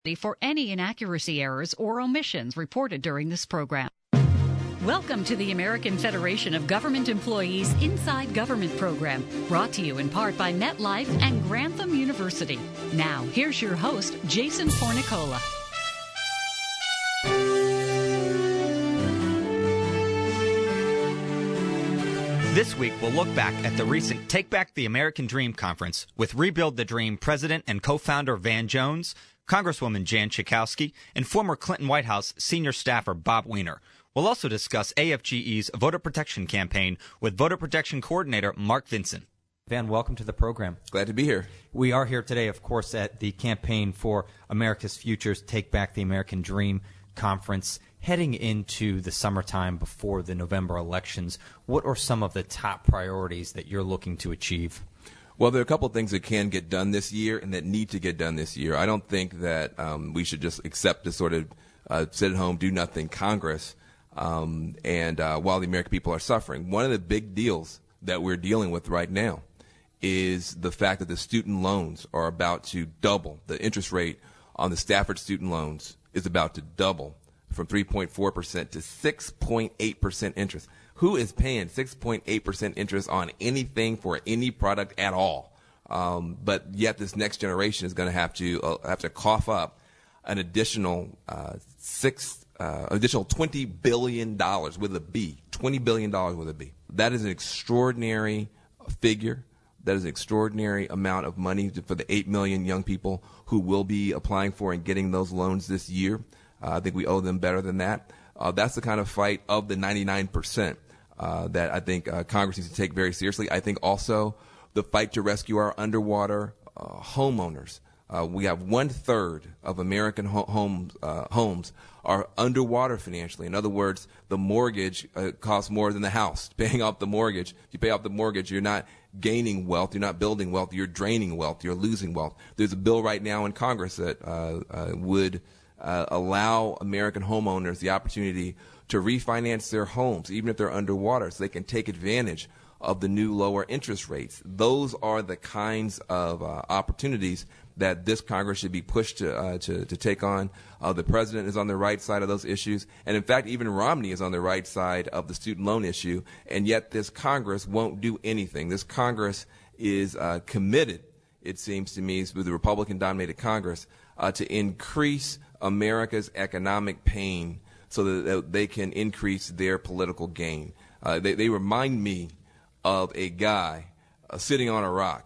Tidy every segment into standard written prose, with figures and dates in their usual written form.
for any inaccuracy, errors, or omissions reported during this program. Welcome to the American Federation of Government Employees Inside Government program, brought to you in part by MetLife and Grantham University. Now, here's your host, Jason Fornicola. This week, we'll look back at the recent Take Back the American Dream conference with Rebuild the Dream president and co-founder Van Jones, Congresswoman Jan Schakowsky, and former Clinton White House senior staffer Bob Weiner. We'll also discuss AFGE's voter protection campaign with voter protection coordinator Mark Vinson. Van, welcome to the program. Glad to be here. We are here today, of course, at the Campaign for America's Futures Take Back the American Dream conference. Heading into the summertime before the November elections, what are some of the top priorities that you're looking to achieve? Well, there are a couple of things that can get done this year and that need to get done this year. I don't think that we should just accept this sort of sit at home, do nothing Congress while the American people are suffering. One of the big deals that we're dealing with right now is the fact that the student loans are about to double. The interest rate on the Stafford student loans is about to double from 3.4% to 6.8% interest. Who is paying 6.8% interest on anything for any product at all? But yet this next generation is going to have to cough up an additional $20 billion with a B. $20 billion with a B. That is an extraordinary figure. That is an extraordinary amount of money for the 8 million young people who will be applying for and getting those loans this year. I think we owe them better than that. That's the kind of fight of the 99% that I think Congress needs to take very seriously. I think also the fight to rescue our underwater homeowners. We have 1/3 of American homes are underwater financially. In other words, the mortgage costs more than the house. Paying off the mortgage, if you pay off the mortgage, you're not gaining wealth, you're not building wealth, you're draining wealth, you're losing wealth. There's a bill right now in Congress that would allow American homeowners the opportunity to refinance their homes, even if they're underwater, so they can take advantage of the new lower interest rates. Those are the kinds of opportunities that this Congress should be pushed to take on. The president is on the right side of those issues. And in fact, even Romney is on the right side of the student loan issue. And yet this Congress won't do anything. This Congress is committed, it seems to me, with the Republican-dominated Congress, to increase America's economic pain so that they can increase their political gain. They remind me of a guy sitting on a rock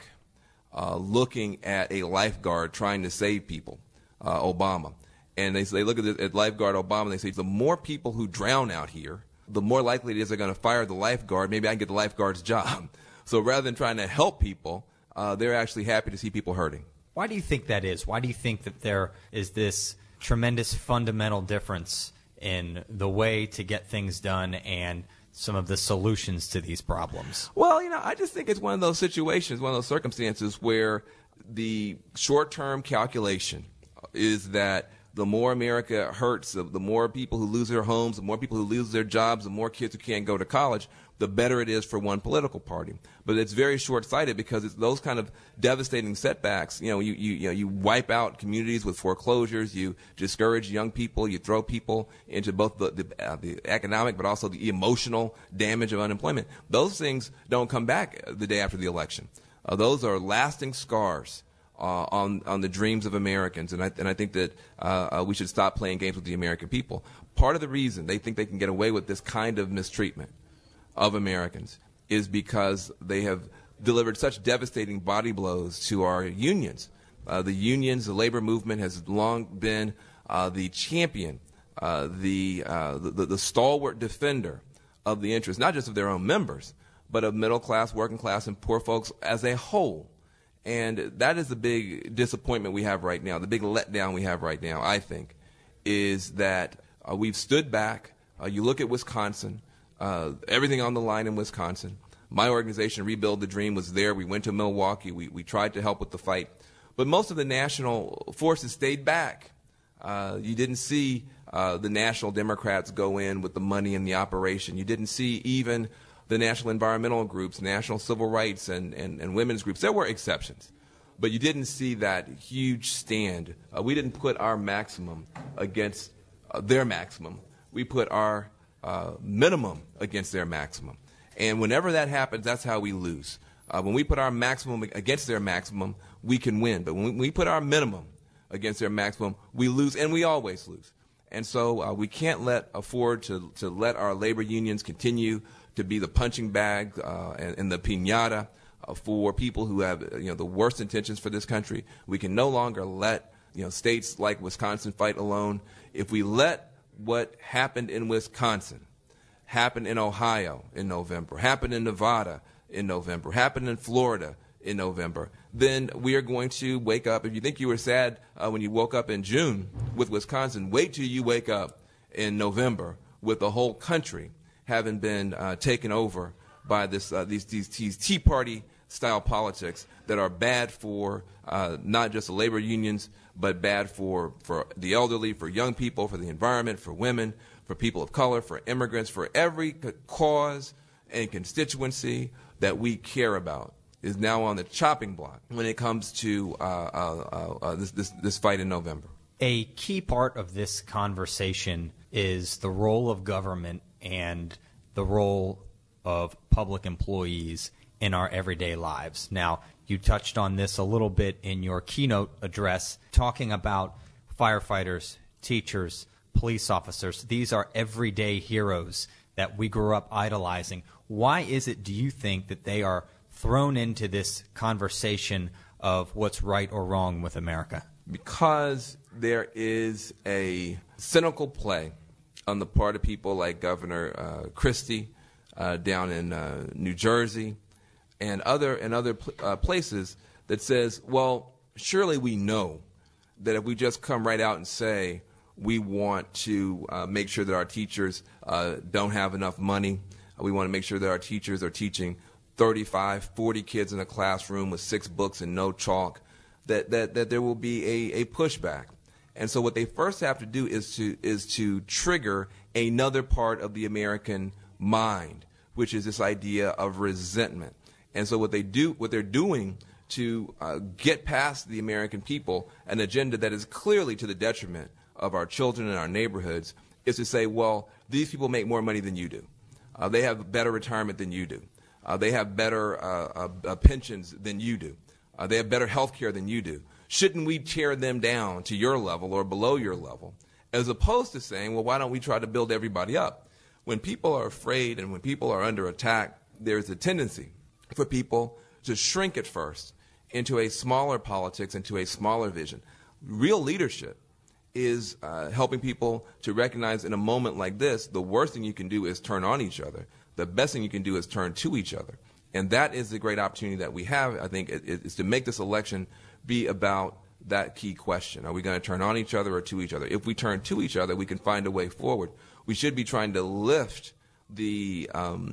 looking at a lifeguard trying to save people, Obama. And they look at lifeguard Obama and they say, the more people who drown out here, the more likely it is they're going to fire the lifeguard. Maybe I can get the lifeguard's job. So rather than trying to help people, they're actually happy to see people hurting. Why do you think that is? Why do you think that there is this tremendous fundamental difference in the way to get things done and some of the solutions to these problems? Well, I just think it's one of those situations, one of those circumstances where the short-term calculation is that the more America hurts, the more people who lose their homes, the more people who lose their jobs, the more kids who can't go to college, the better it is for one political party. But it's very short-sighted because it's those kind of devastating setbacks. You wipe out communities with foreclosures, you discourage young people, you throw people into both the economic but also the emotional damage of unemployment. Those things don't come back the day after the election. Those are lasting scars on the dreams of Americans, and I think that we should stop playing games with the American people. Part of the reason they think they can get away with this kind of mistreatment of Americans is because they have delivered such devastating body blows to our unions. The unions, the labor movement has long been the champion, the stalwart defender of the interests, not just of their own members, but of middle class, working class, and poor folks as a whole. And that is the big disappointment we have right now, the big letdown we have right now, I think, is that we've stood back. You look at Wisconsin, everything on the line in Wisconsin. My organization, Rebuild the Dream, was there. We went to Milwaukee. We tried to help with the fight. But most of the national forces stayed back. You didn't see the national Democrats go in with the money and the operation. You didn't see even the national environmental groups, national civil rights and women's groups. There were exceptions. but you didn't see that huge stand. We didn't put our maximum against their maximum. We put our minimum against their maximum. And whenever that happens, that's how we lose. When we put our maximum against their maximum, we can win. But when we put our minimum against their maximum, we lose, and we always lose. And so we can't afford to let our labor unions continue to be the punching bag and the piñata for people who have the worst intentions for this country. We can no longer let states like Wisconsin fight alone. If we let what happened in Wisconsin happen in Ohio in November, happen in Nevada in November, happen in Florida in November, then we are going to wake up. If you think you were sad when you woke up in June with Wisconsin, wait till you wake up in November with the whole country having been taken over by these Tea Party style politics that are bad for not just the labor unions, but bad for the elderly, for young people, for the environment, for women, for people of color, for immigrants, for every cause and constituency that we care about is now on the chopping block when it comes to this fight in November. A key part of this conversation is the role of government and the role of public employees in our everyday lives. Now, you touched on this a little bit in your keynote address, talking about firefighters, teachers, police officers. These are everyday heroes that we grew up idolizing. Why is it, do you think, that they are thrown into this conversation of what's right or wrong with America? Because there is a cynical play on the part of people like Governor Christie down in New Jersey and other places that says, well, surely we know that if we just come right out and say we want to make sure that our teachers don't have enough money, we want to make sure that our teachers are teaching 35, 40 kids in a classroom with 6 books and no chalk, that there will be a pushback. And so what they first have to do is to trigger another part of the American mind, which is this idea of resentment. And so what they're doing to get past the American people an agenda that is clearly to the detriment of our children and our neighborhoods is to say, well, these people make more money than you do. They have better retirement than you do. They have better pensions than you do. They have better health care than you do. Shouldn't we tear them down to your level or below your level, as opposed to saying, well, why don't we try to build everybody up? When people are afraid and when people are under attack, there's a tendency for people to shrink at first into a smaller politics, into a smaller vision. Real leadership is helping people to recognize in a moment like this, the worst thing you can do is turn on each other. The best thing you can do is turn to each other. And that is the great opportunity that we have, I think, is to make this election be about that key question. Are we going to turn on each other or to each other? If we turn to each other, we can find a way forward. We should be trying to lift the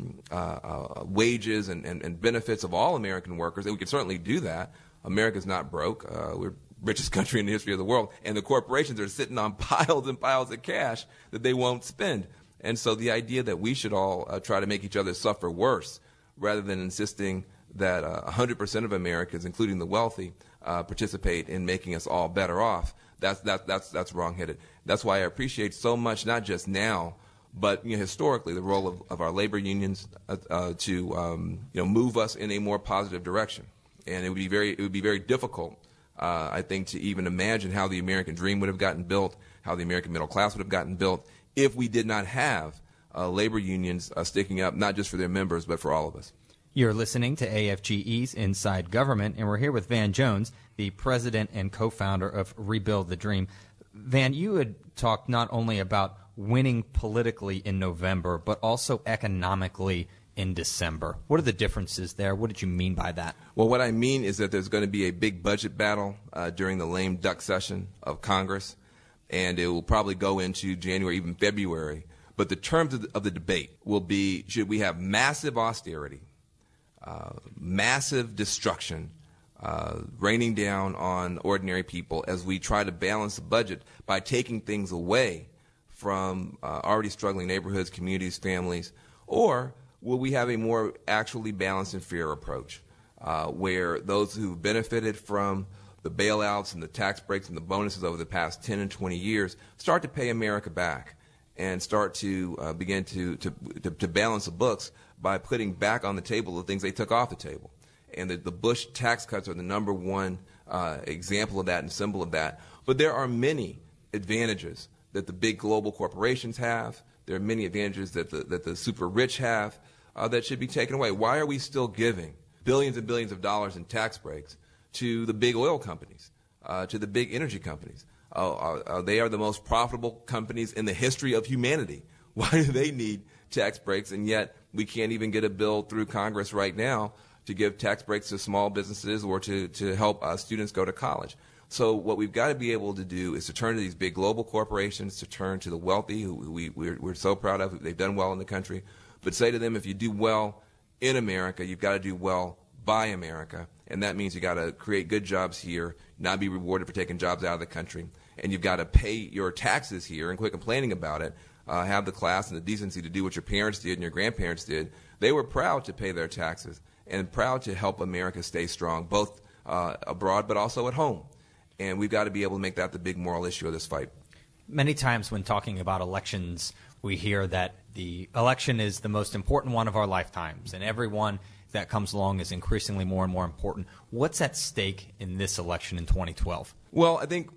wages and benefits of all American workers, and we can certainly do that. America's not broke. We're the richest country in the history of the world, and the corporations are sitting on piles and piles of cash that they won't spend. And so the idea that we should all try to make each other suffer worse rather than insisting that 100% of Americans, including the wealthy, participate in making us all better off, that's wrong-headed. That's why I appreciate so much, not just now, but historically, the role of our labor unions to move us in a more positive direction. And it would be very difficult, I think, to even imagine how the American dream would have gotten built, how the American middle class would have gotten built, if we did not have labor unions sticking up, not just for their members, but for all of us. You're listening to AFGE's Inside Government, and we're here with Van Jones, the president and co-founder of Rebuild the Dream. Van, you had talked not only about winning politically in November, but also economically in December. What are the differences there? What did you mean by that? Well, what I mean is that there's going to be a big budget battle during the lame duck session of Congress, and it will probably go into January, even February. But the terms of the debate will be, should we have massive austerity, massive destruction, raining down on ordinary people as we try to balance the budget by taking things away from already struggling neighborhoods, communities, families, or will we have a more actually balanced and fair approach? where those who benefited from the bailouts and the tax breaks and the bonuses over the past 10 and 20 years start to pay America back and start to begin to balance the books by putting back on the table the things they took off the table. And the Bush tax cuts are the number one example of that and symbol of that. But there are many advantages that the big global corporations have. There are many advantages that the super rich have that should be taken away. Why are we still giving billions and billions of dollars in tax breaks to the big oil companies, to the big energy companies? They are the most profitable companies in the history of humanity. Why do they need tax breaks? And yet we can't even get a bill through Congress right now to give tax breaks to small businesses or to help students go to college. So what we've got to be able to do is to turn to these big global corporations, to turn to the wealthy, who we're so proud of. They've done well in the country. But say to them, if you do well in America, you've got to do well by America. And that means you've got to create good jobs here, not be rewarded for taking jobs out of the country. And you've got to pay your taxes here and quit complaining about it. Have the class and the decency to do what your parents did and your grandparents did. They were proud to pay their taxes and proud to help America stay strong, both abroad but also at home. And we've got to be able to make that the big moral issue of this fight. Many times when talking about elections, we hear that the election is the most important one of our lifetimes, and every one that comes along is increasingly more and more important. What's at stake in this election in 2012? Well, I think,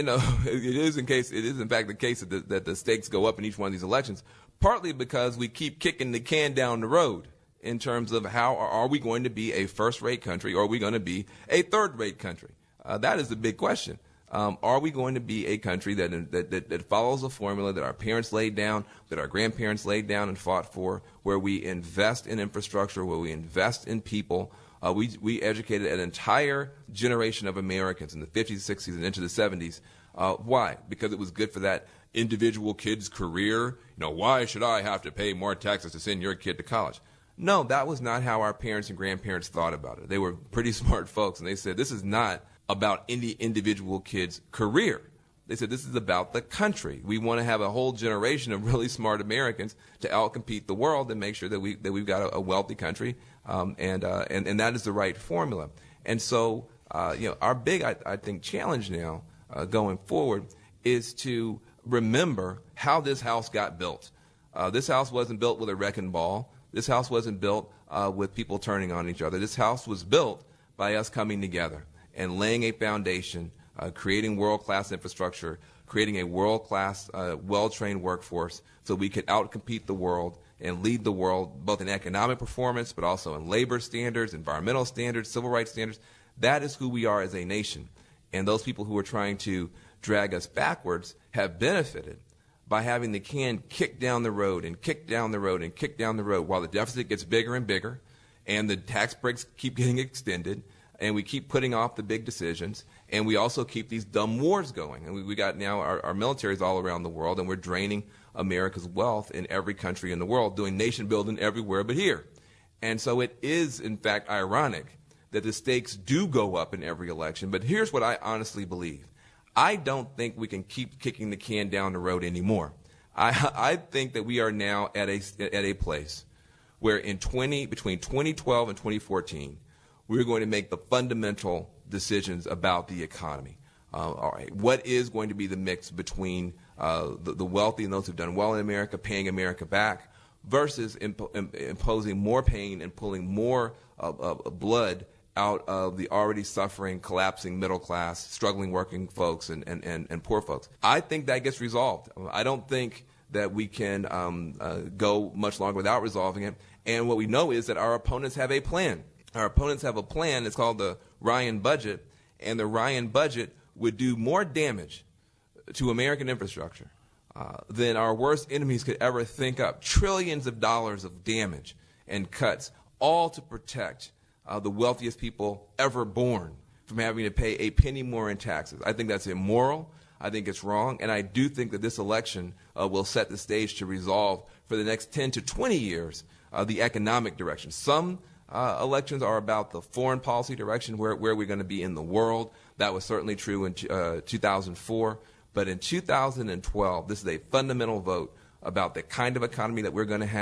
it is in fact the case that the stakes go up in each one of these elections, partly because we keep kicking the can down the road in terms of how are we going to be a first-rate country or are we going to be a third-rate country? That is the big question. Are we going to be a country that follows a formula that our parents laid down, that our grandparents laid down and fought for, where we invest in infrastructure, where we invest in people? We educated an entire generation of Americans in the 50s, 60s, and into the 70s. Why? Because it was good for that individual kid's career. Why should I have to pay more taxes to send your kid to college? No, that was not how our parents and grandparents thought about it. They were pretty smart folks, and they said this is not about any individual kid's career. They said this is about the country. We want to have a whole generation of really smart Americans to outcompete the world and make sure that we've got a wealthy country, and that is the right formula. And so, our big, I think, challenge now going forward is to remember how this house got built. This house wasn't built with a wrecking ball. This house wasn't built with people turning on each other. This house was built by us coming together and laying a foundation, creating world-class infrastructure, creating a world-class, well-trained workforce so we could outcompete the world and lead the world both in economic performance but also in labor standards, environmental standards, civil rights standards. That is who we are as a nation. And those people who are trying to drag us backwards have benefited by having the can kick down the road and kick down the road and kick down the road while the deficit gets bigger and bigger and the tax breaks keep getting extended. And we keep putting off the big decisions, and we also keep these dumb wars going. And we got now our militaries all around the world, and we're draining America's wealth in every country in the world, doing nation building everywhere but here. And so it is, in fact, ironic that the stakes do go up in every election. But here's what I honestly believe. I don't think we can keep kicking the can down the road anymore. I think that we are now at a place where between 2012 and 2014, we're going to make the fundamental decisions about the economy. All right, what is going to be the mix between the wealthy and those who've done well in America, paying America back, versus imposing more pain and pulling more blood out of the already suffering, collapsing middle class, struggling working folks and poor folks? I think that gets resolved. I don't think that we can go much longer without resolving it. And what we know is that our opponents have a plan. Our opponents have a plan. It's called the Ryan Budget, and the Ryan Budget would do more damage to American infrastructure than our worst enemies could ever think up. Trillions of dollars of damage and cuts, all to protect the wealthiest people ever born from having to pay a penny more in taxes. I think that's immoral. I think it's wrong. And I do think that this election will set the stage to resolve for the next 10 to 20 years the economic direction. Some elections are about the foreign policy direction, where we're going to be in the world. That was certainly true in 2004. But in 2012, this is a fundamental vote about the kind of economy that we're going to have,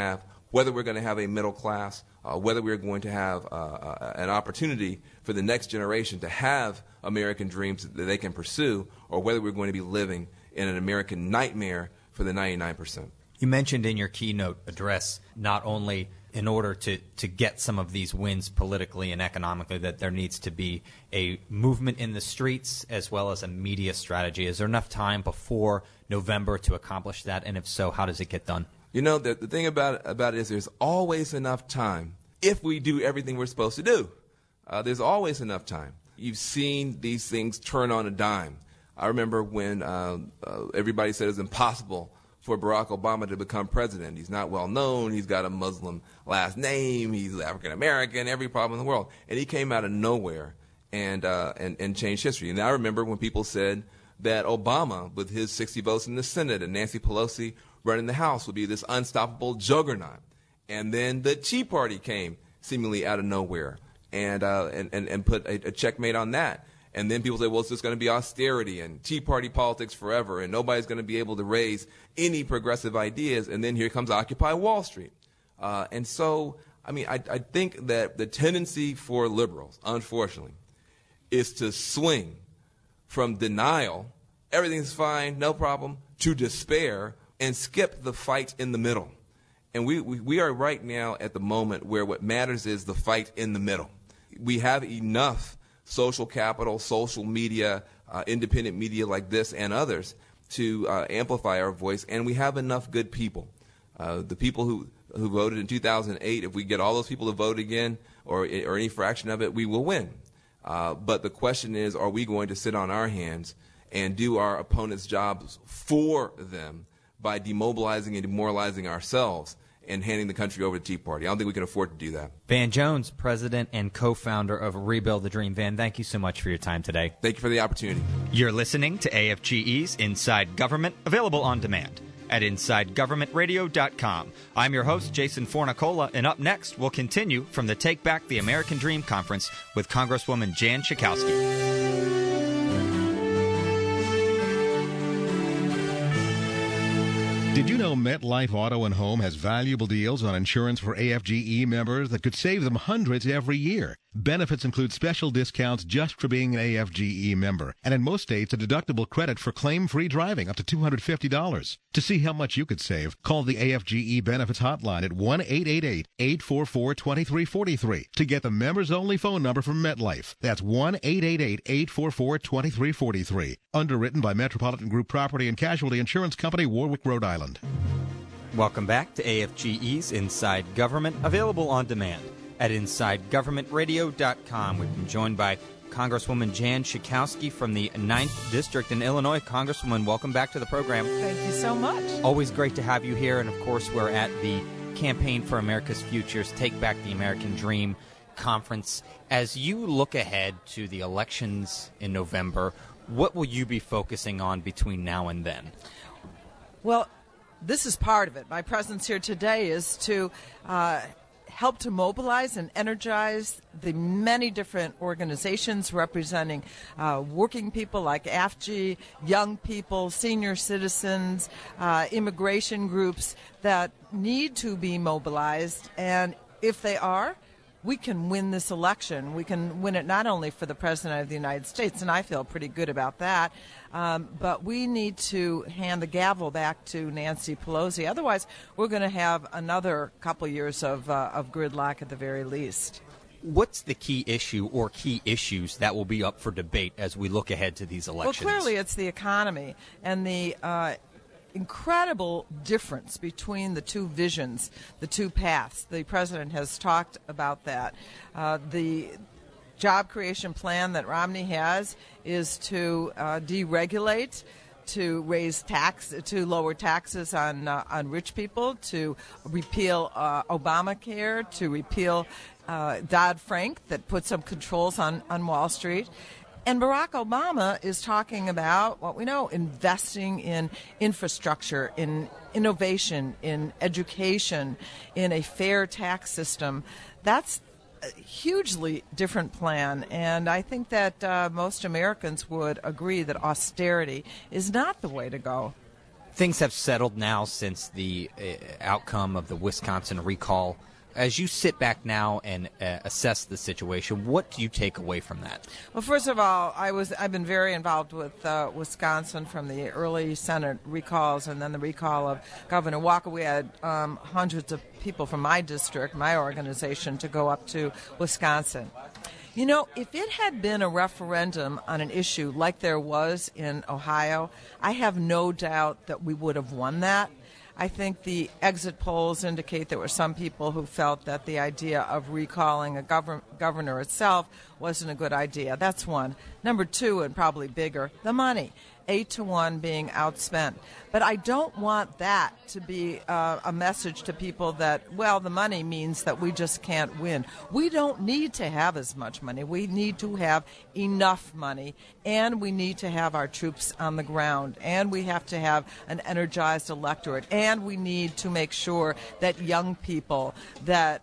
whether we're going to have a middle class, whether we're going to have an opportunity for the next generation to have American dreams that they can pursue, or whether we're going to be living in an American nightmare for the 99%. You mentioned in your keynote address not only in order to get some of these wins politically and economically that there needs to be a movement in the streets as well as a media strategy. Is there enough time before November to accomplish that? And if so, how does it get done? You know, the thing about it is there's always enough time if we do everything we're supposed to do. There's always enough time. You've seen these things turn on a dime. I remember when everybody said it was impossible for Barack Obama to become president. He's not well known. He's got a Muslim last name. He's African American. Every problem in the world, and he came out of nowhere and changed history. And I remember when people said that Obama, with his 60 votes in the Senate and Nancy Pelosi running the House, would be this unstoppable juggernaut. And then the Tea Party came seemingly out of nowhere and put a checkmate on that. And then people say, well, it's just going to be austerity and Tea Party politics forever, and nobody's going to be able to raise any progressive ideas. And then here comes Occupy Wall Street. And so, I mean, I think that the tendency for liberals, unfortunately, is to swing from denial, everything's fine, no problem, to despair, and skip the fight in the middle. And we are right now at the moment where what matters is the fight in the middle. We have enough social capital, social media, independent media like this and others to amplify our voice, and we have enough good people. The people who voted in 2008, if we get all those people to vote again or any fraction of it, we will win. But the question is, are we going to sit on our hands and do our opponents' jobs for them by demobilizing and demoralizing ourselves and handing the country over to Tea Party? I don't think we can afford to do that. Van Jones, president and co-founder of Rebuild the Dream. Van, thank you so much for your time today. Thank you for the opportunity. You're listening to AFGE's Inside Government, available on demand at InsideGovernmentRadio.com. I'm your host, Jason Fornicola, and up next, we'll continue from the Take Back the American Dream Conference with Congresswoman Jan Schakowsky. Did you know MetLife Auto and Home has valuable deals on insurance for AFGE members that could save them hundreds every year? Benefits include special discounts just for being an AFGE member, and in most states, a deductible credit for claim-free driving up to $250. To see how much you could save, call the AFGE Benefits Hotline at 1-888-844-2343 to get the members-only phone number from MetLife. That's 1-888-844-2343. Underwritten by Metropolitan Group Property and Casualty Insurance Company, Warwick, Rhode Island. Welcome back to AFGE's Inside Government, available on demand at InsideGovernmentRadio.com. We've been joined by Congresswoman Jan Schakowsky from the 9th District in Illinois. Congresswoman, welcome back to the program. Thank you so much. Always great to have you here. And, of course, we're at the Campaign for America's Futures, Take Back the American Dream conference. As you look ahead to the elections in November, what will you be focusing on between now and then? Well, this is part of it. My presence here today is to help to mobilize and energize the many different organizations representing working people like AFGE, young people, senior citizens, immigration groups that need to be mobilized. And if they are, we can win this election. We can win it not only for the President of the United States, and I feel pretty good about that, but we need to hand the gavel back to Nancy Pelosi. Otherwise, we're going to have another couple years of gridlock at the very least. What's the key issue or key issues that will be up for debate as we look ahead to these elections? Well, clearly it's the economy and the incredible difference between the two visions, the two paths. The president has talked about that. The job creation plan that Romney has is to deregulate, to raise to lower taxes on rich people, to repeal Obamacare, to repeal Dodd-Frank that put some controls on Wall Street. And Barack Obama is talking about what we know, investing in infrastructure, in innovation, in education, in a fair tax system. That's a hugely different plan, and I think that most Americans would agree that austerity is not the way to go. Things have settled now since the outcome of the Wisconsin recall. As you sit back now and assess the situation, what do you take away from that? Well, first of all, I've been very involved with Wisconsin from the early Senate recalls and then the recall of Governor Walker. We had hundreds of people from my district, my organization, to go up to Wisconsin. You know, if it had been a referendum on an issue like there was in Ohio, I have no doubt that we would have won that. I think the exit polls indicate there were some people who felt that the idea of recalling a governor itself wasn't a good idea. That's one. Number two, and probably bigger, the money. 8-1 being outspent. But I don't want that to be a message to people that, well, the money means that we just can't win. We don't need to have as much money. We need to have enough money, and we need to have our troops on the ground, and we have to have an energized electorate, and we need to make sure that young people, that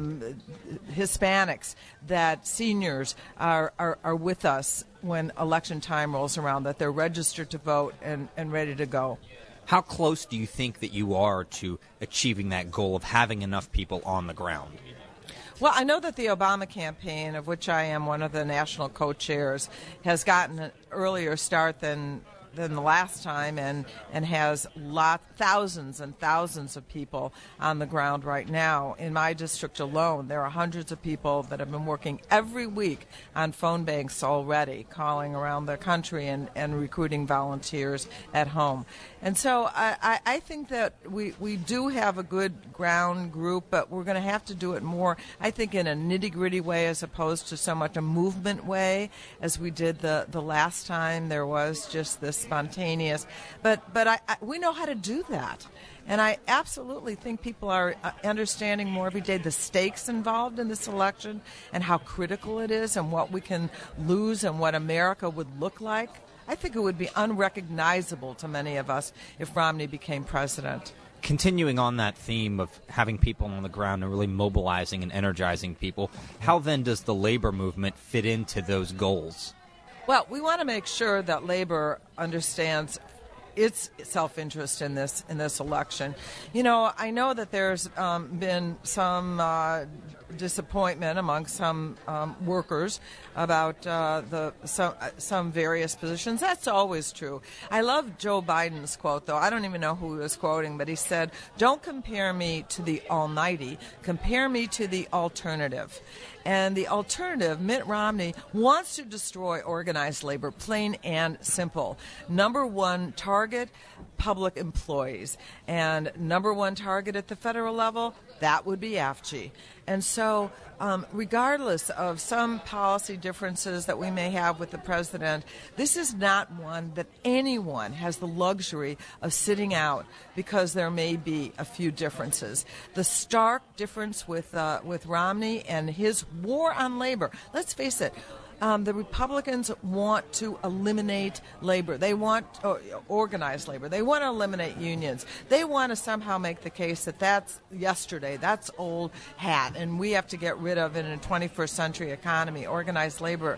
Hispanics, that seniors are with us when election time rolls around, that they're registered to vote and ready to go. How close do you think that you are to achieving that goal of having enough people on the ground? Well, I know that the Obama campaign, of which I am one of the national co-chairs, has gotten an earlier start than the last time and has thousands and thousands of people on the ground right now. In my district alone, there are hundreds of people that have been working every week on phone banks already, calling around the country and recruiting volunteers at home. And so I think that we do have a good ground group, but we're going to have to do it more, I think, in a nitty-gritty way as opposed to so much a movement way as we did the last time. There was just this spontaneous. But we know how to do that. And I absolutely think people are understanding more every day the stakes involved in this election and how critical it is and what we can lose and what America would look like. I think it would be unrecognizable to many of us if Romney became president. Continuing on that theme of having people on the ground and really mobilizing and energizing people, how then does the labor movement fit into those goals? Well, we want to make sure that labor understands its self-interest in this election. You know, I know that there's been some disappointment among some workers about some various positions. That's always true. I love Joe Biden's quote, though. I don't even know who he was quoting, but he said, "Don't compare me to the almighty. Compare me to the alternative." And the alternative, Mitt Romney, wants to destroy organized labor, plain and simple. Number one target, public employees. And number one target at the federal level, that would be AFG. And so regardless of some policy differences that we may have with the president, this is not one that anyone has the luxury of sitting out because there may be a few differences. The stark difference with Romney and his war on labor, let's face it, the Republicans want to eliminate labor. They want organized labor. They want to eliminate unions. They want to somehow make the case that that's yesterday, that's old hat, and we have to get rid of it in a 21st century economy, organized labor.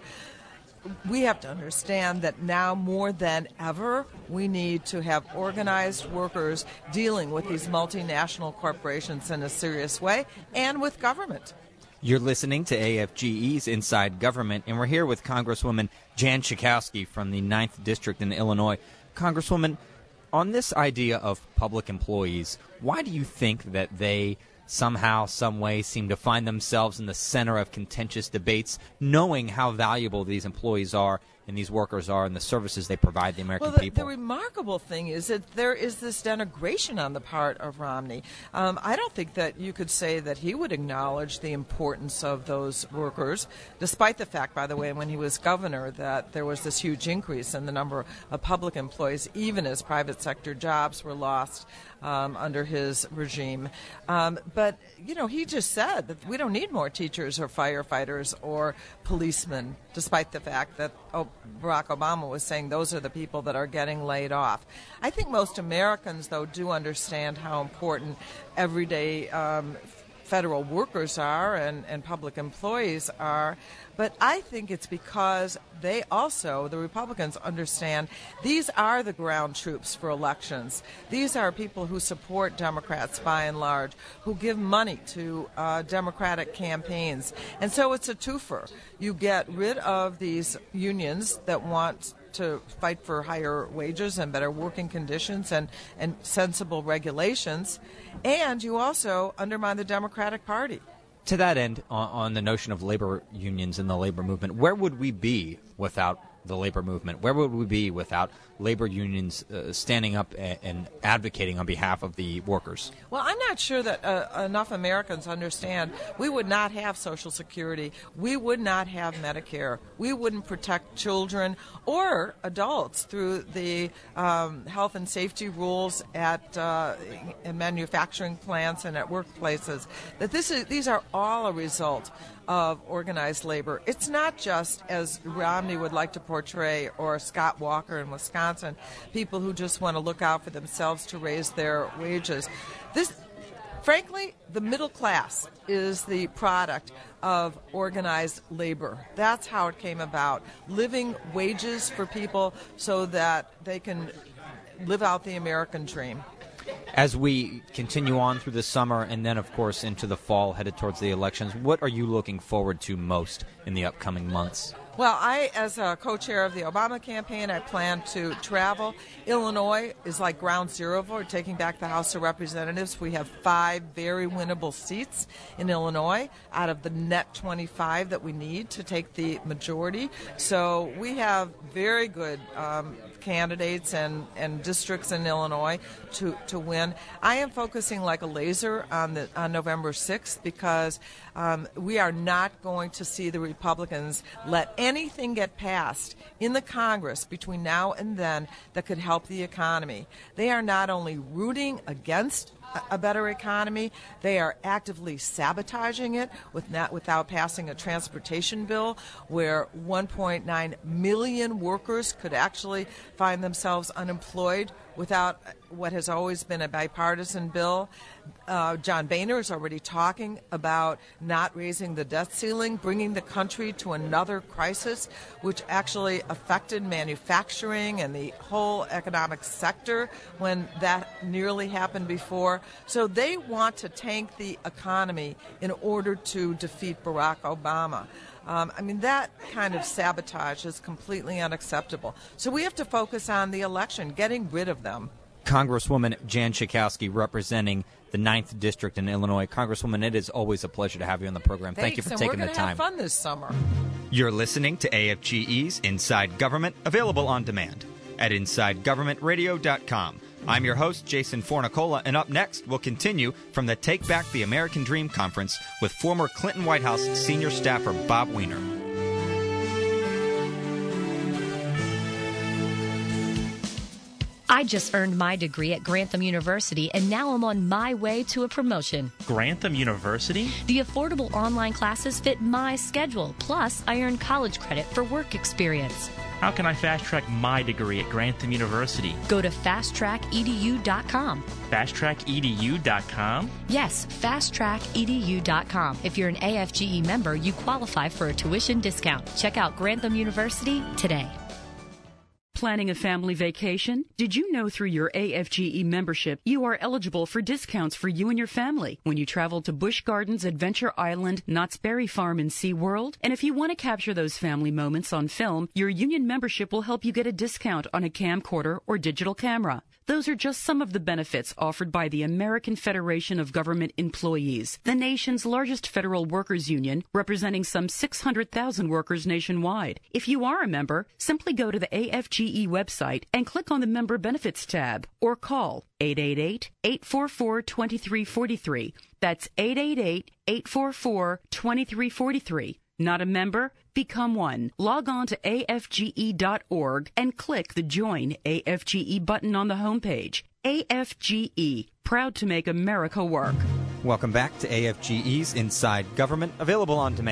We have to understand that now more than ever, we need to have organized workers dealing with these multinational corporations in a serious way and with government. You're listening to AFGE's Inside Government, and we're here with Congresswoman Jan Schakowsky from the 9th District in Illinois. Congresswoman, on this idea of public employees, why do you think that they somehow, some way, seem to find themselves in the center of contentious debates, knowing how valuable these employees are and these workers are and the services they provide the American people? The remarkable thing is that there is this denigration on the part of Romney. I don't think that you could say that he would acknowledge the importance of those workers, despite the fact, by the way, when he was governor, that there was this huge increase in the number of public employees, even as private sector jobs were lost under his regime. But, you know, he just said that we don't need more teachers or firefighters or policemen, despite the fact that Barack Obama was saying those are the people that are getting laid off. I think most Americans, though, do understand how important everyday federal workers are and public employees are. But I think it's because they also, the Republicans, understand these are the ground troops for elections. These are people who support Democrats by and large, who give money to Democratic campaigns. And so it's a twofer. You get rid of these unions that want to fight for higher wages and better working conditions and sensible regulations, and you also undermine the Democratic Party. To that end, on the notion of labor unions and the labor movement, where would we be without the labor movement? Where would we be without labor unions standing up and advocating on behalf of the workers? Well, I'm not sure that enough Americans understand we would not have Social Security. We would not have Medicare. We wouldn't protect children or adults through the health and safety rules at in manufacturing plants and at workplaces. That these are all a result of organized labor. It's not just, as Romney would like to portray, or Scott Walker in Wisconsin, people who just want to look out for themselves to raise their wages. Frankly, the middle class is the product of organized labor. That's how it came about. Living wages for people so that they can live out the American dream. As we continue on through the summer and then, of course, into the fall, headed towards the elections, what are you looking forward to most in the upcoming months? Well, I, as a co-chair of the Obama campaign, I plan to travel. Illinois is like ground zero for taking back the House of Representatives. We have 5 very winnable seats in Illinois out of the net 25 that we need to take the majority. So we have very good candidates and districts in Illinois to win. I am focusing like a laser on November 6th because we are not going to see the Republicans let anything get passed in the Congress between now and then that could help the economy. They are not only rooting against a better economy, they are actively sabotaging it without passing a transportation bill where 1.9 million workers could actually find themselves unemployed without what has always been a bipartisan bill. John Boehner is already talking about not raising the debt ceiling, bringing the country to another crisis, which actually affected manufacturing and the whole economic sector when that nearly happened before. So they want to tank the economy in order to defeat Barack Obama. That kind of sabotage is completely unacceptable. So we have to focus on the election, getting rid of them. Congresswoman Jan Schakowsky, representing the 9th District in Illinois. Congresswoman, it is always a pleasure to have you on the program. Thank you for taking the time. We're going to have fun this summer. You're listening to AFGE's Inside Government, available on demand at InsideGovernmentRadio.com. I'm your host, Jason Fornicola, and up next, we'll continue from the Take Back the American Dream Conference with former Clinton White House senior staffer Bob Weiner. I just earned my degree at Grantham University, and now I'm on my way to a promotion. Grantham University? The affordable online classes fit my schedule, plus I earn college credit for work experience. How can I fast-track my degree at Grantham University? Go to fasttrackedu.com. Fasttrackedu.com? Yes, fasttrackedu.com. If you're an AFGE member, you qualify for a tuition discount. Check out Grantham University today. Planning a family vacation? Did you know through your AFGE membership you are eligible for discounts for you and your family when you travel to Busch Gardens, Adventure Island, Knott's Berry Farm, and SeaWorld? And if you want to capture those family moments on film, your union membership will help you get a discount on a camcorder or digital camera. Those are just some of the benefits offered by the American Federation of Government Employees, the nation's largest federal workers union, representing some 600,000 workers nationwide. If you are a member, simply go to the AFGE website and click on the Member Benefits tab or call 888-844-2343. That's 888-844-2343. Not a member? Become one. Log on to afge.org and click the Join AFGE button on the homepage. AFGE, proud to make America work. Welcome back to AFGE's Inside Government, available on demand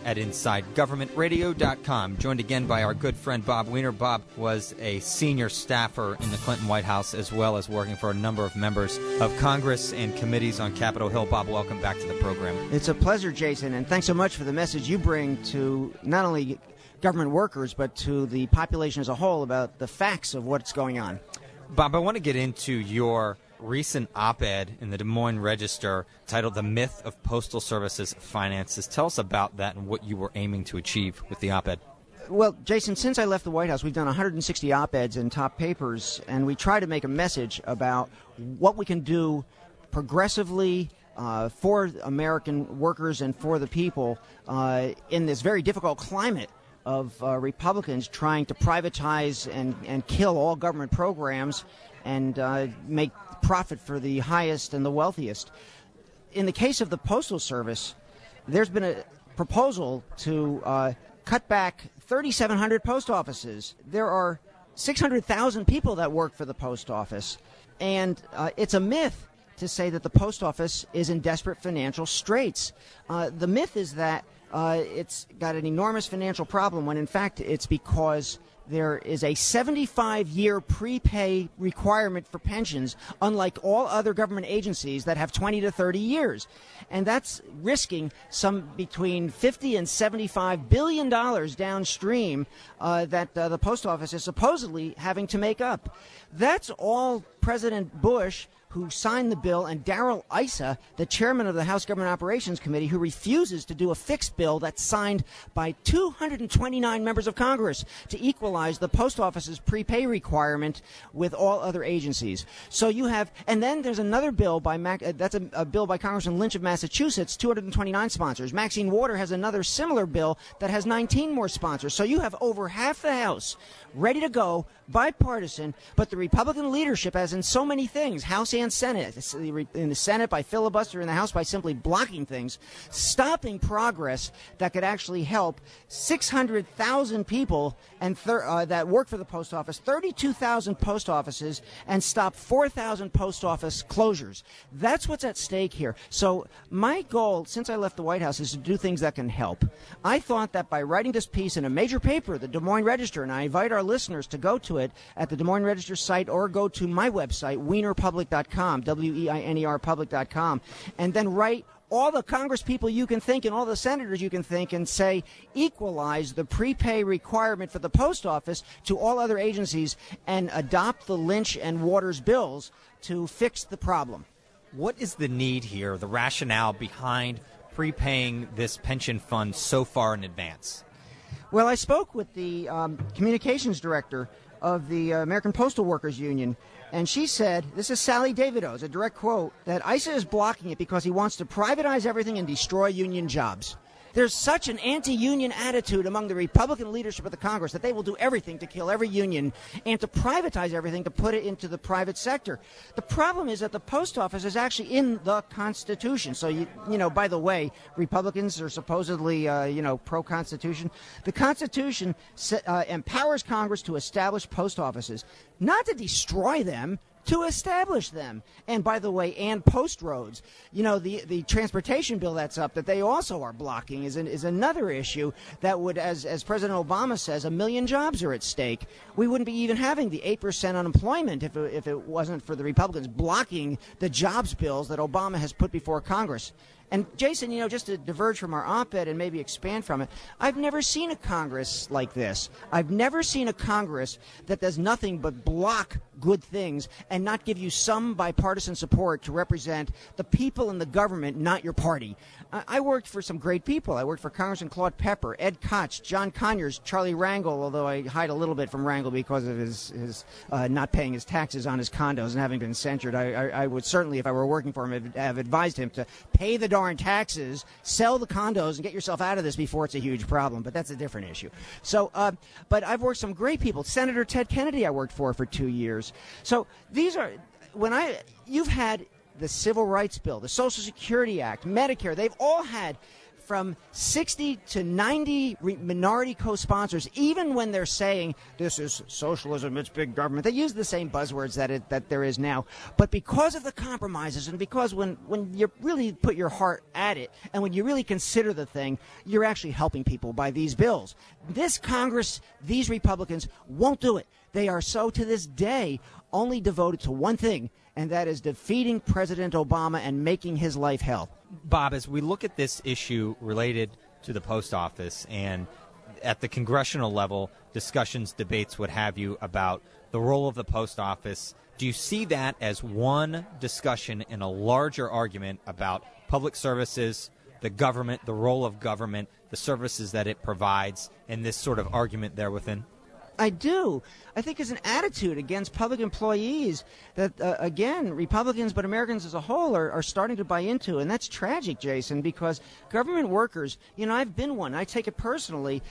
at InsideGovernmentRadio.com. Joined again by our good friend Bob Weiner. Bob was a senior staffer in the Clinton White House, as well as working for a number of members of Congress and committees on Capitol Hill. Bob, welcome back to the program. It's a pleasure, Jason, and thanks so much for the message you bring to not only government workers, but to the population as a whole about the facts of what's going on. Bob, I want to get into your recent op-ed in the Des Moines Register titled The Myth of Postal Service's Finances. Tell us about that and what you were aiming to achieve with the op-ed. Well, Jason, since I left the White House, we've done 160 op-eds in top papers, and we try to make a message about what we can do progressively for American workers and for the people in this very difficult climate of Republicans trying to privatize and kill all government programs and make profit for the highest and the wealthiest. In the case of the Postal Service, there's been a proposal to cut back 3,700 post offices. There are 600,000 people that work for the post office, and it's a myth to say that the post office is in desperate financial straits. The myth is that it's got an enormous financial problem, when in fact it's because there is a 75-year prepay requirement for pensions, unlike all other government agencies that have 20 to 30 years. And that's risking some between $50 and $75 billion downstream that the post office is supposedly having to make up. That's all President Bush, who signed the bill, and Darrell Issa, the chairman of the House Government Operations Committee, who refuses to do a fixed bill that's signed by 229 members of Congress to equalize the post office's prepay requirement with all other agencies. So you have, and then there's another bill by that's a bill by Congressman Lynch of Massachusetts, 229 sponsors. Maxine Waters has another similar bill that has 19 more sponsors. So you have over half the House ready to go, bipartisan, but the Republican leadership, as in so many things, House and Senate, in the Senate by filibuster, in the House by simply blocking things, stopping progress that could actually help 600,000 people and that work for the post office, 32,000 post offices, and stop 4,000 post office closures. That's what's at stake here. So my goal, since I left the White House, is to do things that can help. I thought that by writing this piece in a major paper, the Des Moines Register, and I invite our listeners to go to it at the Des Moines Register site or go to my website, weinerpublic.com, WEINER public.com, and then write all the Congress people you can think and all the senators you can think and say, equalize the prepay requirement for the post office to all other agencies and adopt the Lynch and Waters bills to fix the problem. What is the need here, the rationale behind prepaying this pension fund so far in advance? Well, I spoke with the communications director of the American Postal Workers Union, and she said, this is Sally Davidow, a direct quote, that ISA is blocking it because he wants to privatize everything and destroy union jobs. There's such an anti-union attitude among the Republican leadership of the Congress that they will do everything to kill every union and to privatize everything, to put it into the private sector. The problem is that the post office is actually in the Constitution. So, you know, by the way, Republicans are supposedly, pro-Constitution. The Constitution empowers Congress to establish post offices, not to destroy them, to establish them. And by the way, and post roads. You know, the transportation bill that's up that they also are blocking is another issue that would, as President Obama says, 1 million jobs are at stake. We wouldn't be even having the 8% unemployment if it wasn't for the Republicans blocking the jobs bills that Obama has put before Congress. And, Jason, just to diverge from our op-ed and maybe expand from it, I've never seen a Congress like this. I've never seen a Congress that does nothing but block good things and not give you some bipartisan support to represent the people in the government, not your party. I worked for some great people. I worked for Congressman Claude Pepper, Ed Koch, John Conyers, Charlie Rangel, although I hide a little bit from Rangel because of his not paying his taxes on his condos and having been censured. I would certainly, if I were working for him, have advised him to pay the darn taxes, sell the condos, and get yourself out of this before it's a huge problem. But that's a different issue. So, but I've worked with some great people. Senator Ted Kennedy I worked for 2 years. So these are, you've had the Civil Rights Bill, the Social Security Act, Medicare, they've all had from 60 to 90 minority co-sponsors, even when they're saying this is socialism, it's big government. They use the same buzzwords that there is now. But because of the compromises, and because when you really put your heart at it, and when you really consider the thing, you're actually helping people by these bills. This Congress, these Republicans won't do it. They are so, to this day, only devoted to one thing, and that is defeating President Obama and making his life hell. Bob, as we look at this issue related to the post office and at the congressional level, discussions, debates, what have you, about the role of the post office, do you see that as one discussion in a larger argument about public services, the government, the role of government, the services that it provides, and this sort of argument there within? I do. I think it's an attitude against public employees that, again, Republicans, but Americans as a whole are starting to buy into. And that's tragic, Jason, because government workers, I've been one. I take it personally.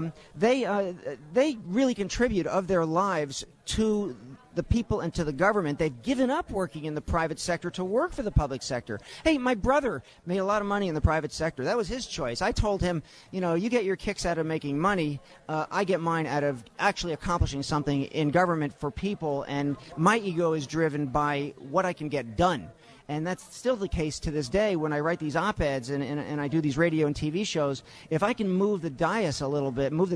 They really contribute of their lives to the people and to the government. They've given up working in the private sector to work for the public sector. Hey, my brother made a lot of money in the private sector. That was his choice. I told him, you get your kicks out of making money. I get mine out of actually accomplishing something in government for people, and my ego is driven by what I can get done. And that's still the case to this day when I write these op-eds and I do these radio and TV shows. If I can move the dial a little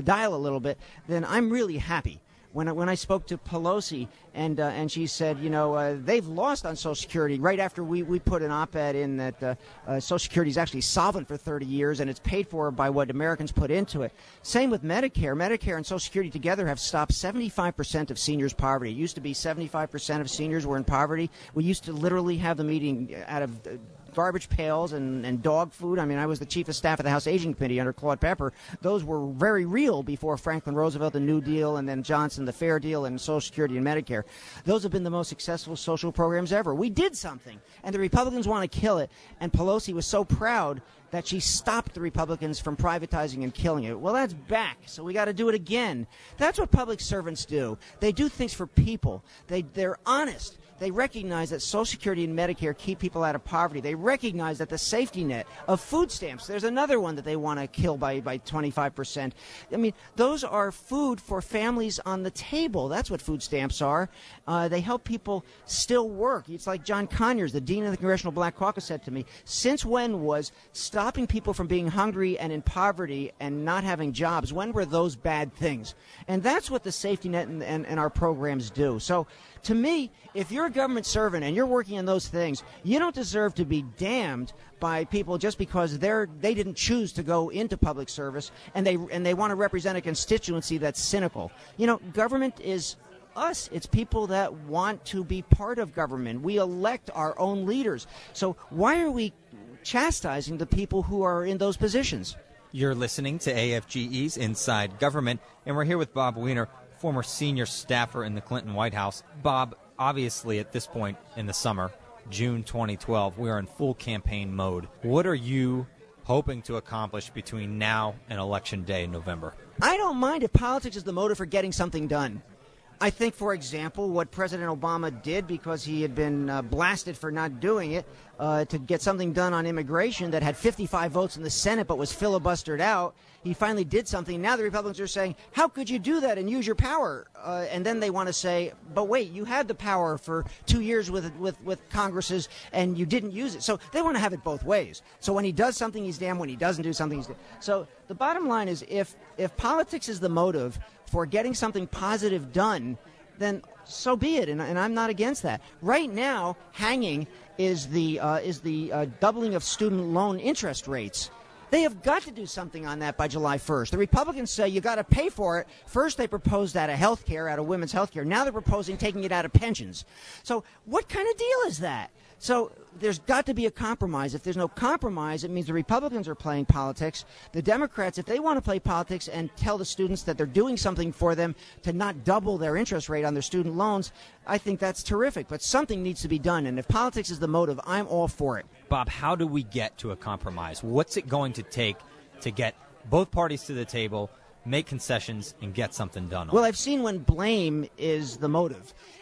bit, then I'm really happy. When I spoke to Pelosi and she said, they've lost on Social Security right after we put an op-ed in that Social Security is actually solvent for 30 years and it's paid for by what Americans put into it. Same with Medicare. Medicare and Social Security together have stopped 75% of seniors' poverty. It used to be 75% of seniors were in poverty. We used to literally have them eating out of garbage pails and dog food. I mean, I was the chief of staff of the House Aging Committee under Claude Pepper. Those were very real before Franklin Roosevelt, the New Deal, and then Johnson, the Fair Deal, and Social Security and Medicare. Those have been the most successful social programs ever. We did something, and the Republicans want to kill it, and Pelosi was so proud that she stopped the Republicans from privatizing and killing it. Well, that's back, so we got to do it again. That's what public servants do. They do things for people. They're honest. They recognize that Social Security and Medicare keep people out of poverty. They recognize that the safety net of food stamps, there's another one that they want to kill by 25%. I mean, those are food for families on the table. That's what food stamps are. They help people still work. It's like John Conyers, the dean of the Congressional Black Caucus, said to me, since when was stopping people from being hungry and in poverty and not having jobs, when were those bad things? And that's what the safety net and our programs do. So to me, if you're a government servant and you're working on those things, you don't deserve to be damned by people just because they didn't choose to go into public service and they want to represent a constituency that's cynical. Government is us. It's people that want to be part of government. We elect our own leaders. So why are we chastising the people who are in those positions? You're listening to AFGE's Inside Government, and we're here with Bob Weiner, former senior staffer in the Clinton White House. Bob, obviously at this point in the summer, June 2012, we are in full campaign mode. What are you hoping to accomplish between now and Election Day in November? I don't mind if politics is the motive for getting something done. I think, for example, what President Obama did, because he had been blasted for not doing it, to get something done on immigration that had 55 votes in the Senate but was filibustered out, he finally did something. Now the Republicans are saying, how could you do that and use your power? And then they want to say, but wait, you had the power for 2 years with Congresses and you didn't use it. So they want to have it both ways. So when he does something, he's damned. When he doesn't do something, he's damned. So the bottom line is if politics is the motive for getting something positive done, then so be it, and I'm not against that. Right now, hanging is the doubling of student loan interest rates. They have got to do something on that by July 1st. The Republicans say you got to pay for it. First, they proposed out of health care, out of women's health care. Now they're proposing taking it out of pensions. So what kind of deal is that? So there's got to be a compromise. If there's no compromise, it means the Republicans are playing politics. The Democrats, if they want to play politics and tell the students that they're doing something for them to not double their interest rate on their student loans, I think that's terrific. But something needs to be done. And if politics is the motive, I'm all for it. Bob, how do we get to a compromise? What's it going to take to get both parties to the table, make concessions, and get something done? Well, I've seen when blame is the motive.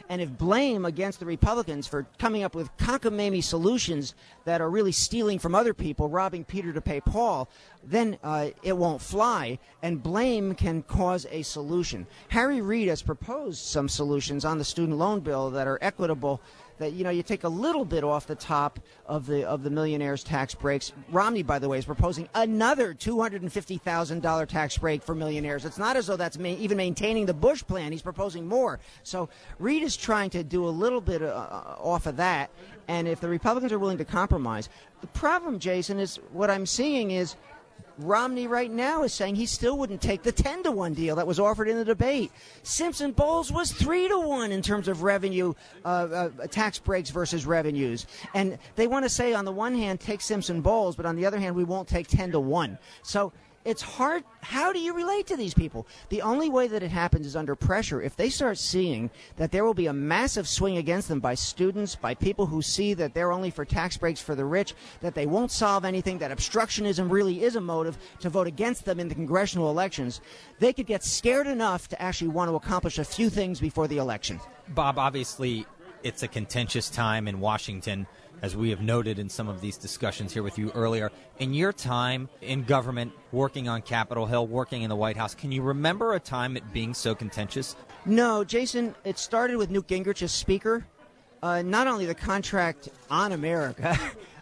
And if blame against the Republicans for coming up with cockamamie solutions that are really stealing from other people, robbing Peter to pay Paul, then it won't fly, and blame can cause a solution. Harry Reid has proposed some solutions on the student loan bill that are equitable, that, you know, you take a little bit off the top of the millionaires' tax breaks. Romney, by the way, is proposing another $250,000 tax break for millionaires. It's not as though that's even maintaining the Bush plan. He's proposing more. So Reid is trying to do a little bit off of that, and if the Republicans are willing to compromise. The problem, Jason, is what I'm seeing is Romney right now is saying he still wouldn't take the 10-to-1 deal that was offered in the debate. Simpson Bowles was 3-to-1 in terms of revenue, tax breaks versus revenues. And they want to say, on the one hand, take Simpson Bowles, but on the other hand, we won't take 10-to-1. So it's hard. How do you relate to these people? The only way that it happens is under pressure. If they start seeing that there will be a massive swing against them by students, by people who see that they're only for tax breaks for the rich, that they won't solve anything, that obstructionism really is a motive to vote against them in the congressional elections, they could get scared enough to actually want to accomplish a few things before the election. Bob, obviously it's a contentious time in Washington, as we have noted in some of these discussions here with you earlier. In your time in government, working on Capitol Hill, working in the White House, can you remember a time it being so contentious? No, Jason, it started with Newt Gingrich as Speaker. Not only the contract on America,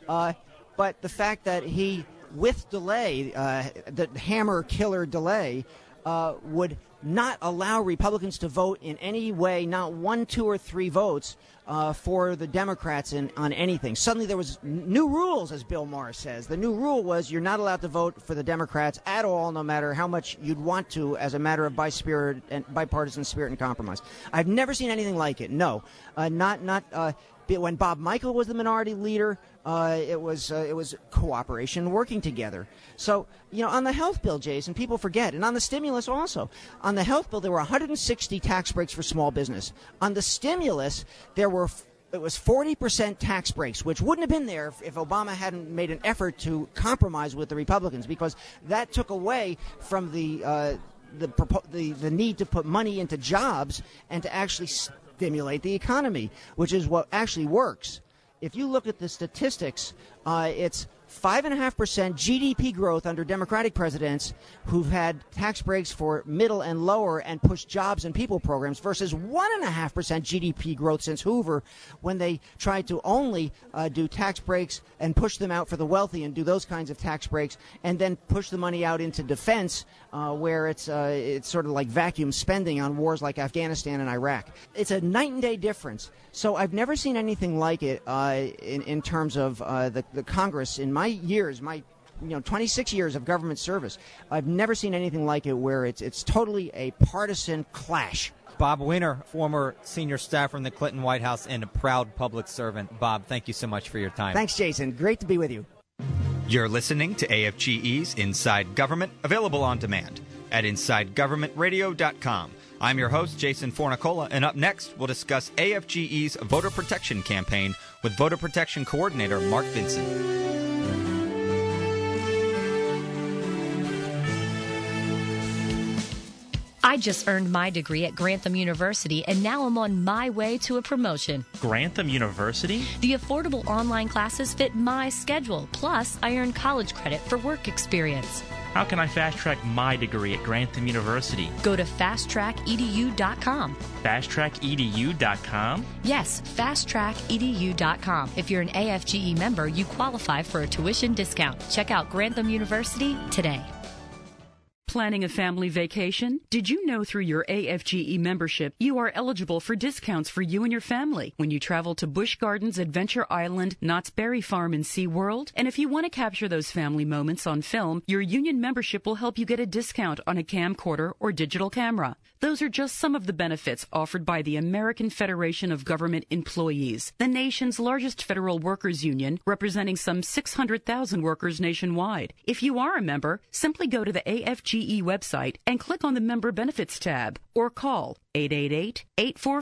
but the fact that he, with delay, the hammer killer delay, would not allow Republicans to vote in any way, not 1, 2, or 3 votes for the Democrats on anything. Suddenly there was new rules, as Bill Maher says. The new rule was you're not allowed to vote for the Democrats at all, no matter how much you'd want to, as a matter of bipartisan spirit and compromise. I've never seen anything like it. No, not when Bob Michel was the minority leader. It was cooperation, working together. So, you know, on the health bill, Jason, people forget, and on the stimulus also. On the health bill, there were 160 tax breaks for small business. On the stimulus, it was 40% tax breaks, which wouldn't have been there if Obama hadn't made an effort to compromise with the Republicans, because that took away from the need to put money into jobs and to actually stimulate the economy, which is what actually works. If you look at the statistics, it's 5.5% GDP growth under Democratic presidents who've had tax breaks for middle and lower and push jobs and people programs versus 1.5% GDP growth since Hoover, when they tried to only do tax breaks and push them out for the wealthy and do those kinds of tax breaks and then push the money out into defense, where it's sort of like vacuum spending on wars like Afghanistan and Iraq. It's a night and day difference. So I've never seen anything like it in terms of the Congress. In my 26 years of government service, I've never seen anything like it where it's totally a partisan clash. Bob Winter, former senior staffer in the Clinton White House and a proud public servant. Bob, thank you so much for your time. Thanks, Jason. Great to be with you. You're listening to AFGE's Inside Government, available on demand at InsideGovernmentRadio.com. I'm your host, Jason Fornicola, and up next, we'll discuss AFGE's voter protection campaign with Voter Protection Coordinator Mark Vinson. I just earned my degree at Grantham University, and now I'm on my way to a promotion. Grantham University? The affordable online classes fit my schedule. Plus, I earn college credit for work experience. How can I fast-track my degree at Grantham University? Go to fasttrackedu.com. Fasttrackedu.com? Yes, fasttrackedu.com. If you're an AFGE member, you qualify for a tuition discount. Check out Grantham University today. Planning a family vacation? Did you know through your AFGE membership you are eligible for discounts for you and your family when you travel to Busch Gardens, Adventure Island, Knott's Berry Farm, and SeaWorld? And if you want to capture those family moments on film, your union membership will help you get a discount on a camcorder or digital camera. Those are just some of the benefits offered by the American Federation of Government Employees, the nation's largest federal workers union, representing some 600,000 workers nationwide. If you are a member, simply go to the AFGE website and click on the Member Benefits tab or call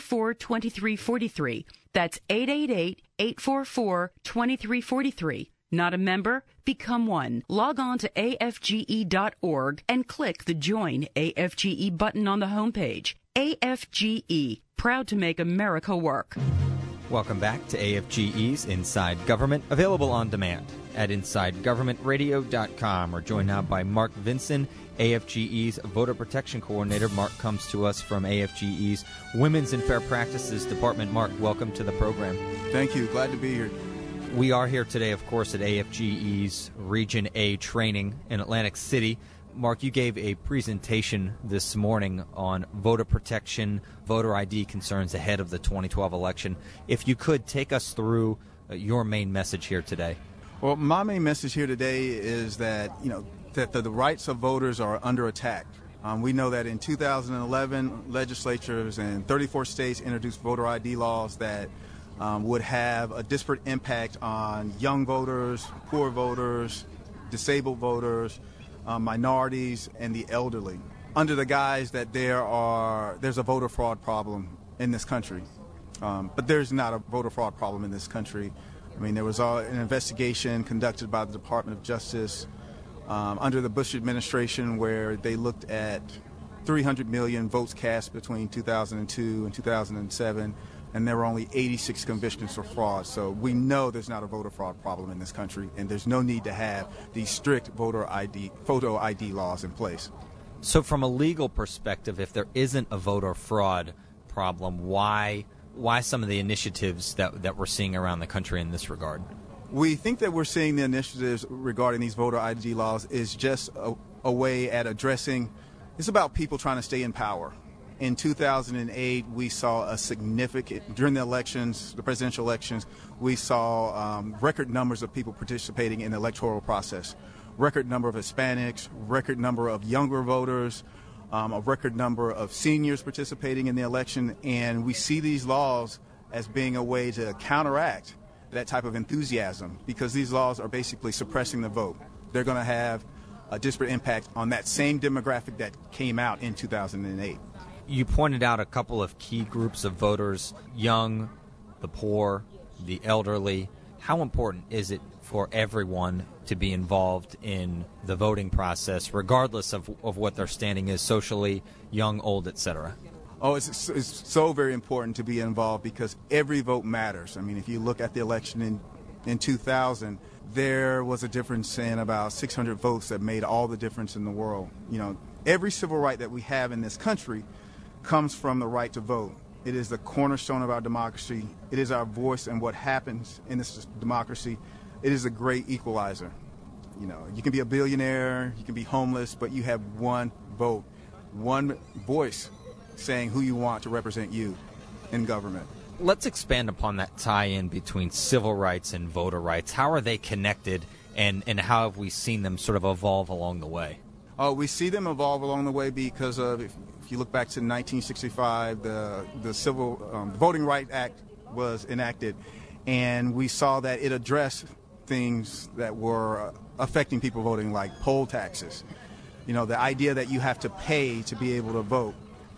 888-844-2343. That's 888-844-2343. Not a member? Become one. Log on to afge.org and click the Join AFGE button on the homepage. AFGE, proud to make America work. Welcome back to AFGE's Inside Government, available on demand at InsideGovernmentRadio.com. We're joined now by Mark Vinson, AFGE's Voter Protection Coordinator. Mark comes to us from AFGE's Women's and Fair Practices Department. Mark, welcome to the program. Thank you. Glad to be here. We are here today, of course, at AFGE's Region A training in Atlantic City. Mark, you gave a presentation this morning on voter protection, voter ID concerns ahead of the 2012 election. If you could, take us through your main message here today. Well, my main message here today is that, that the rights of voters are under attack. We know that in 2011, legislatures in 34 states introduced voter ID laws that would have a disparate impact on young voters, poor voters, disabled voters, minorities, and the elderly, under the guise that there's a voter fraud problem in this country. But there's not a voter fraud problem in this country. I mean, there was an investigation conducted by the Department of Justice under the Bush administration where they looked at 300 million votes cast between 2002 and 2007, and there were only 86 convictions for fraud. So we know there's not a voter fraud problem in this country, and there's no need to have these strict photo ID laws in place. So from a legal perspective, if there isn't a voter fraud problem, why some of the initiatives that we're seeing around the country in this regard? We think that we're seeing the initiatives regarding these voter ID laws is just a way at addressing, it's about people trying to stay in power. In 2008, we saw a significant, during the elections, the presidential elections, we saw record numbers of people participating in the electoral process. Record number of Hispanics, record number of younger voters, a record number of seniors participating in the election, and we see these laws as being a way to counteract that type of enthusiasm, because these laws are basically suppressing the vote. They're going to have a disparate impact on that same demographic that came out in 2008. You pointed out a couple of key groups of voters: young, the poor, the elderly. How important is it for everyone to be involved in the voting process, regardless of what their standing is socially, young, old, etc.? Oh, it's so very important to be involved, because every vote matters. I mean, if you look at the election in 2000, there was a difference in about 600 votes that made all the difference in the world. Every civil right that we have in this country comes from the right to vote. It is the cornerstone of our democracy. It is our voice and what happens in this democracy. It is a great equalizer. You can be a billionaire, you can be homeless, but you have one vote, one voice saying who you want to represent you in government. Let's expand upon that tie-in between civil rights and voter rights. How are they connected, and how have we seen them sort of evolve along the way? We see them evolve along the way because of, if you look back to 1965, the Voting Rights Act was enacted, and we saw that it addressed things that were affecting people voting, like poll taxes. The idea that you have to pay to be able to vote.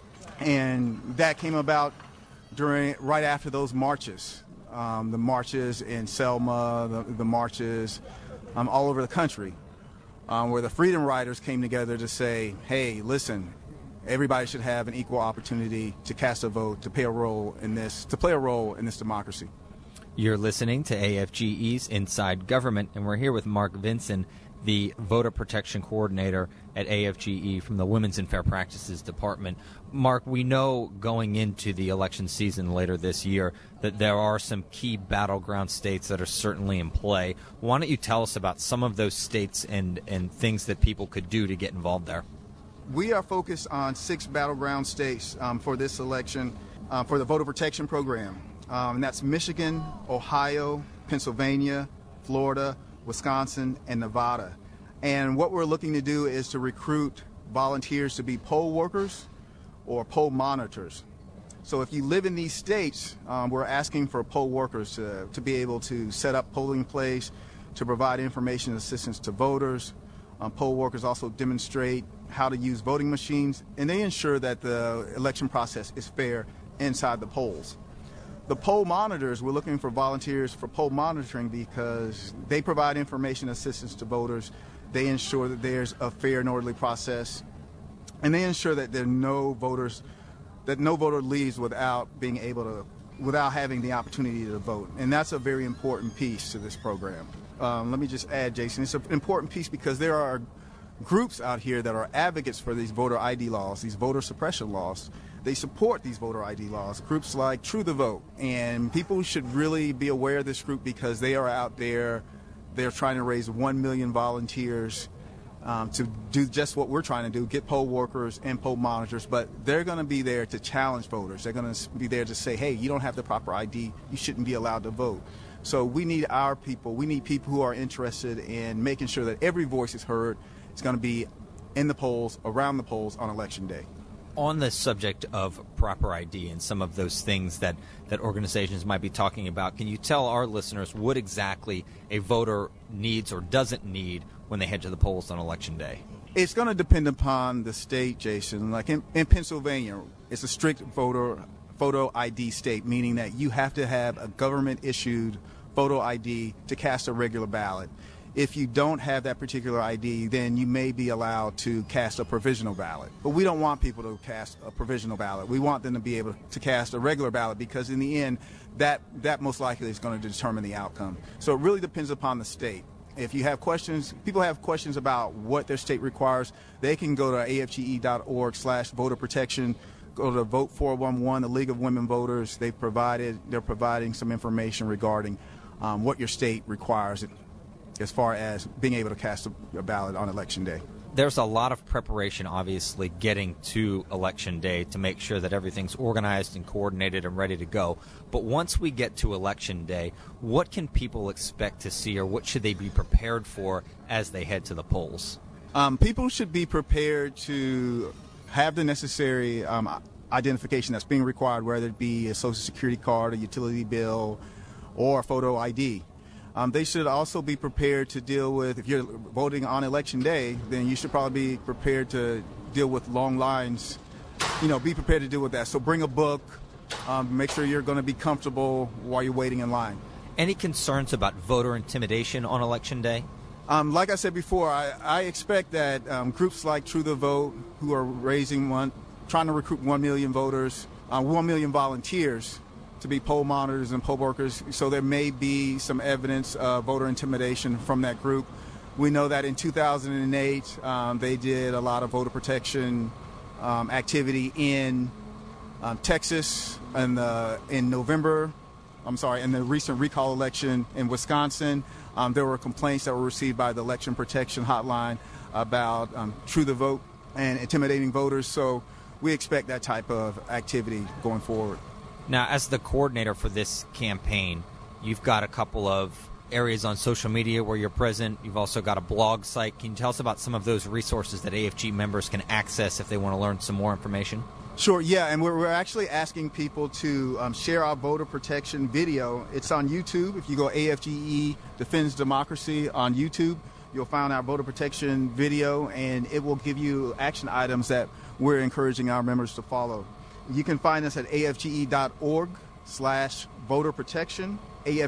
And that came about right after those marches, the marches in Selma, the marches all over the country, where the Freedom Riders came together to say, hey, listen, everybody should have an equal opportunity to cast a vote, to play a role in this democracy. You're listening to AFGE's Inside Government, and we're here with Mark Vinson, the Voter Protection Coordinator at AFGE from the Women's and Fair Practices Department. Mark, we know going into the election season later this year that there are some key battleground states that are certainly in play. Why don't you tell us about some of those states and things that people could do to get involved there? We are focused on 6 battleground states for this election for the voter protection program. And that's Michigan, Ohio, Pennsylvania, Florida, Wisconsin, and Nevada. And what we're looking to do is to recruit volunteers to be poll workers or poll monitors. So if you live in these states, we're asking for poll workers to be able to set up polling place, to provide information and assistance to voters. Poll workers also demonstrate how to use voting machines, and they ensure that the election process is fair inside the polls. The poll monitors, we're looking for volunteers for poll monitoring because they provide information assistance to voters. They ensure that there's a fair and orderly process, and they ensure that no voter leaves without having the opportunity to vote. And that's a very important piece to this program. Let me just add, Jason, it's an important piece because there are groups out here that are advocates for these voter ID laws, these voter suppression laws. They support these voter ID laws, groups like True the Vote. And people should really be aware of this group because they are out there. They're trying to raise 1 million volunteers to do just what we're trying to do, get poll workers and poll monitors. But they're going to be there to challenge voters. They're going to be there to say, hey, you don't have the proper ID. You shouldn't be allowed to vote. So we need our people. We need people who are interested in making sure that every voice is heard. It's going to be in the polls, around the polls on Election Day. On the subject of proper ID and some of those things that organizations might be talking about, can you tell our listeners what exactly a voter needs or doesn't need when they head to the polls on Election Day? It's going to depend upon the state, Jason. Like in Pennsylvania, it's a strict photo ID state, meaning that you have to have a government-issued photo ID to cast a regular ballot. If you don't have that particular ID, then you may be allowed to cast a provisional ballot. But we don't want people to cast a provisional ballot. We want them to be able to cast a regular ballot because in the end, that most likely is going to determine the outcome. So it really depends upon the state. If you have questions, people have questions about what their state requires, they can go to afge.org/voter protection. Go to Vote 411, the League of Women Voters. They're providing some information regarding what your state requires as far as being able to cast a ballot on Election Day. There's a lot of preparation, obviously, getting to Election Day to make sure that everything's organized and coordinated and ready to go. But once we get to Election Day, what can people expect to see or what should they be prepared for as they head to the polls? People should be prepared to have the necessary identification that's being required, whether it be a Social Security card, a utility bill, or a photo ID. They should also be prepared to deal with, if you're voting on Election Day, then you should probably be prepared to deal with long lines. Be prepared to deal with that. So bring a book, make sure you're going to be comfortable while you're waiting in line. Any concerns about voter intimidation on Election Day? Like I said before, I expect that groups like True the Vote, who are trying to recruit 1 million voters, 1 million volunteers, to be poll monitors and poll workers, so there may be some evidence of voter intimidation from that group. We know that in 2008, they did a lot of voter protection activity in Texas in the recent recall election in Wisconsin. There were complaints that were received by the Election Protection Hotline about True the Vote and intimidating voters, so we expect that type of activity going forward. Now, as the coordinator for this campaign, you've got a couple of areas on social media where you're present. You've also got a blog site. Can you tell us about some of those resources that AFG members can access if they want to learn some more information? Sure, yeah, and we're actually asking people to share our voter protection video. It's on YouTube. If you go AFGE Defends Democracy on YouTube, you'll find our voter protection video, and it will give you action items that we're encouraging our members to follow. You can find us at afge.org/voter protection,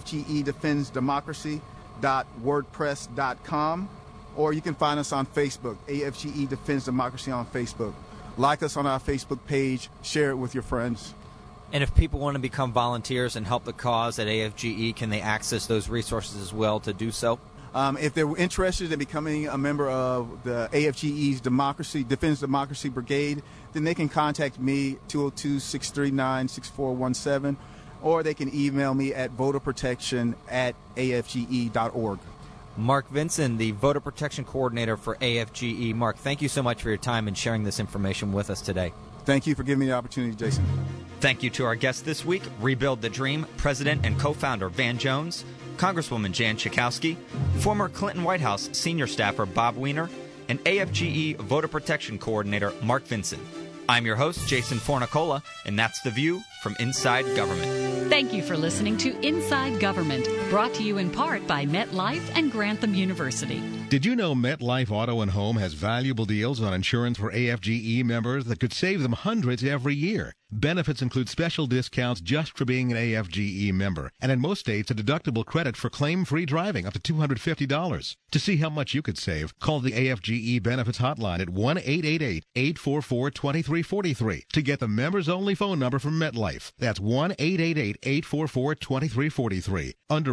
afgedefendsdemocracy.wordpress.com, or you can find us on Facebook, AFGE Defends Democracy on Facebook. Like us on our Facebook page, share it with your friends. And if people want to become volunteers and help the cause at AFGE, can they access those resources as well to do so? If they're interested in becoming a member of the AFGE's Defends Democracy Brigade, then they can contact me, 202-639-6417, or they can email me at voterprotection@afge.org. Mark Vinson, the Voter Protection Coordinator for AFGE. Mark, thank you so much for your time and sharing this information with us today. Thank you for giving me the opportunity, Jason. Thank you to our guest this week, Rebuild the Dream President and co-founder Van Jones, Congresswoman Jan Schakowsky, former Clinton White House senior staffer Bob Weiner, and AFGE Voter Protection Coordinator Mark Vinson. I'm your host, Jason Fornicola, and that's The View from Inside Government. Thank you for listening to Inside Government, brought to you in part by MetLife and Grantham University. Did you know MetLife Auto and Home has valuable deals on insurance for AFGE members that could save them hundreds every year? Benefits include special discounts just for being an AFGE member, and in most states, a deductible credit for claim-free driving up to $250. To see how much you could save, call the AFGE Benefits Hotline at 1-888-844-2343 to get the members-only phone number from MetLife. That's 1-888-844-2343. Under